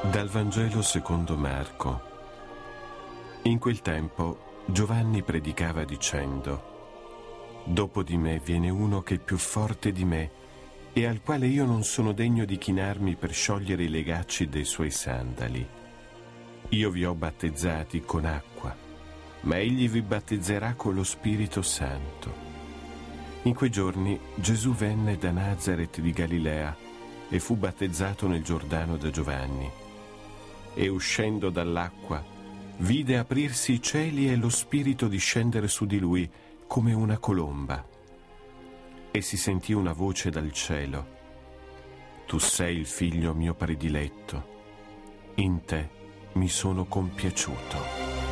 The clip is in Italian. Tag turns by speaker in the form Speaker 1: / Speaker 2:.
Speaker 1: Dal Vangelo secondo Marco. In quel tempo Giovanni predicava dicendo: «Dopo di me viene uno che è più forte di me e al quale io non sono degno di chinarmi per sciogliere i legacci dei suoi sandali. Io vi ho battezzati con acqua, ma egli vi battezzerà con lo Spirito Santo». In quei giorni Gesù venne da Nazaret di Galilea e fu battezzato nel Giordano da Giovanni. E uscendo dall'acqua, vide aprirsi i cieli e lo Spirito discendere su di lui come una colomba. E si sentì una voce dal cielo: «Tu sei il figlio mio prediletto, in te mi sono compiaciuto».